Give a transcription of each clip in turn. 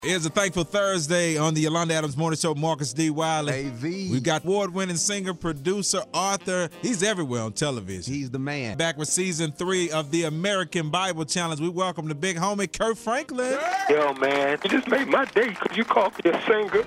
It's a Thankful Thursday on the Yolanda Adams Morning Show. Marcus D. Wiley. AV. We've got award-winning singer, producer, author. He's everywhere on television. He's the man. Back with season 3 of the American Bible Challenge. We welcome the big homie, Kirk Franklin. Yo, man, you just made my day because you called me a singer.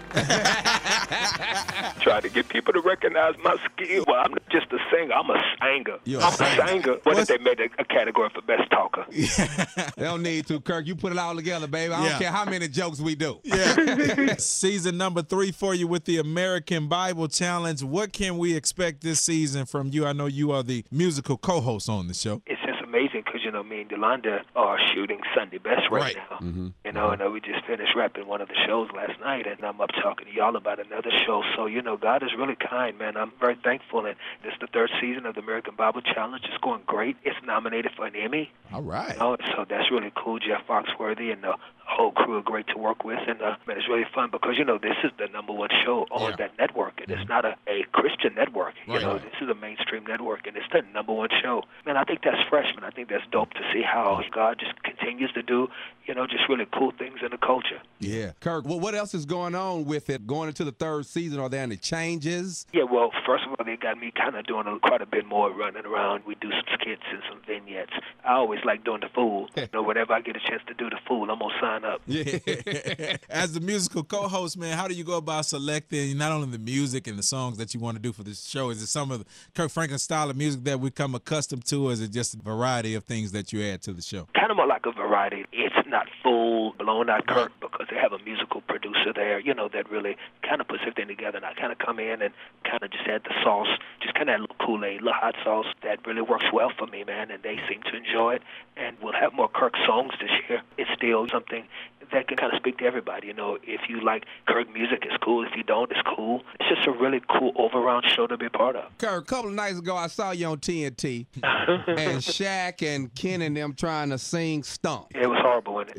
Trying to get people to recognize my skill. Well, I'm not just a singer. I'm a singer. I'm a singer. What if they made a category for best talker? They don't need to, Kirk. You put it all together, baby. I don't care how many jokes we do. Yeah. Season number 3 for you with the American Bible Challenge. What can we expect this season from you? I know you are the musical co-host on the show. It's just amazing because, you know, me and Yolanda are shooting Sunday Best right now. Mm-hmm. You know, and we just finished wrapping one of the shows last night, and I'm up talking to y'all about another show. So, you know, God is really kind, man. I'm very thankful, and this is the 3rd season of the American Bible Challenge. It's going great. It's nominated for an Emmy. All right. You know, so that's really cool. Jeff Foxworthy and the whole crew are great to work with, and man, it's really fun because, you know, this is the #1 show on that network, and it's not a Christian network. You know, this is a mainstream network, and it's the #1 show. Man, I think that's fresh, man. I think that's dope to see how God just continues to do, you know, just really cool things in the culture. Yeah. Kirk, well, what else is going on with it going into the 3rd season? Are there any changes? Yeah, well, first of all, they got me kind of doing quite a bit more running around. We do some skits and some vignettes. I always like doing the fool. You know, whenever I get a chance to do the fool, I'm going to sign up. Yeah. As the musical co-host, man, how do you go about selecting not only the music and the songs that you want to do for this show? Is it some of the Kirk Franklin style of music that we come accustomed to, or is it just a variety of things that you add to the show? Kind of more like a variety. It's not full blown out Kirk because they have a musical producer there, you know, that really kind of puts everything together. And I kind of come in and kind of just add the sauce, just kind of add a little Kool-Aid, a little hot sauce that really works well for me, man, and they seem to enjoy it. And we'll have more Kirk songs this year. It's still something that can kind of speak to everybody. You know, if you like Kirk music, it's cool. If you don't, it's cool. It's just a really cool all-around show to be a part of. Kirk, a couple of nights ago, I saw you on TNT, and Shaq and Ken and them trying to sing Stomp. It was horrible, wasn't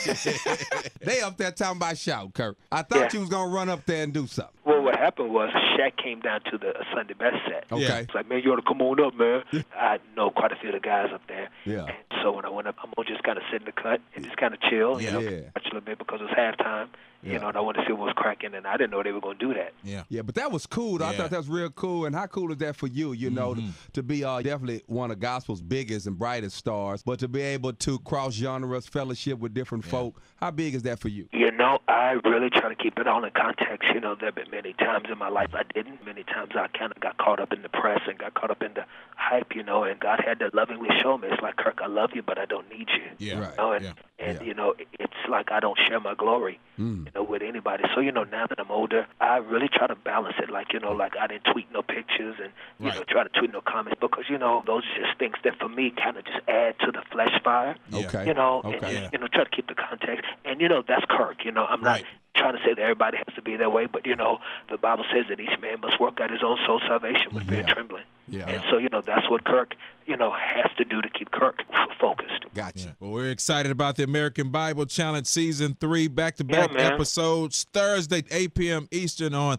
it? They up there talking about shout, Kirk. I thought you was going to run up there and do something. Well, what happened was Shaq came down to the Sunday Best set. Okay. It's like, man, you ought to come on up, man. I know quite a few of the guys up there. Yeah. And so when I went up, I'm going to just kind of sit in the cut and just kind of chill, you know, watch a little bit because it was halftime. You know, and I wanted to see what was cracking, and I didn't know they were going to do that. Yeah, but that was cool. Though. I thought that was real cool. And how cool is that for you, you know, to be definitely one of gospel's biggest and brightest stars, but to be able to cross genres, fellowship with different folk, how big is that for you? You know, I really try to keep it all in context. You know, there have been many times in my life I didn't. Many times I kind of got caught up in the press and got caught up in the hype, you know, and God had to lovingly show me. It's like, Kirk, I love you, but I don't need you. Yeah. You know, and you know, it's like I don't share my glory, you know, with anybody. So, you know, now that I'm older, I really try to balance it. Like, you know, like I didn't tweet no pictures and, you know, try to tweet no comments because, you know, those are just things that for me kind of just add to the flesh fire. Okay. You know, and just, you know, try to keep the context. And, you know, that's Kirk. You know, I'm not trying to say that everybody has to be that way, but, you know, the Bible says that each man must work out his own soul salvation with fear and trembling. And so, you know, that's what Kirk, you know, has to do to keep Kirk focused. Gotcha. Well, we're excited about the American Bible Challenge Season 3, back-to-back episodes, Thursday, 8 p.m. Eastern on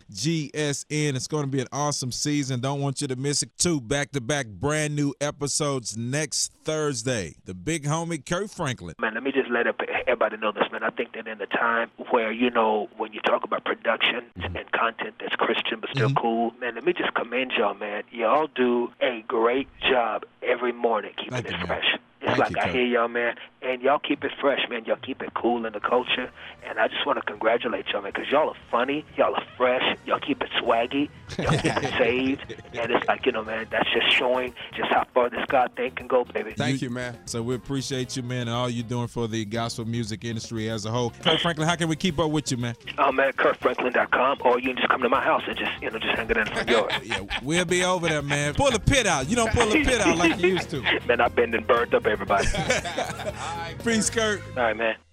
GSN. It's going to be an awesome season. Don't want you to miss it. 2 back-to-back brand-new episodes next Thursday. The big homie, Kirk Franklin. Man, let me just let everybody know this, man. I think that in a time where, you know, when you talk about production and content that's Christian but still cool, man, let me just commend y'all, man. Y'all do a great job every morning keeping it fresh. It's like I hear y'all, man, and y'all keep it fresh, man. Y'all keep it cool in the culture, and I just want to congratulate y'all, man, because y'all are funny, y'all are fresh, y'all keep it swaggy, y'all keep it saved, and it's like, you know, man, that's just showing just how far this God thing can go, baby. Thank you, man. So we appreciate you, man, and all you're doing for the gospel music industry as a whole. Kirk Franklin, how can we keep up with you, man? Man, KirkFranklin.com, or you can just come to my house and just, you know, just hang it in the front yard. We'll be over there, man. Pull the pit out. You don't pull the pit out like you used to. Man, I've been and burned up everybody. Peace, Kirk. All right, man.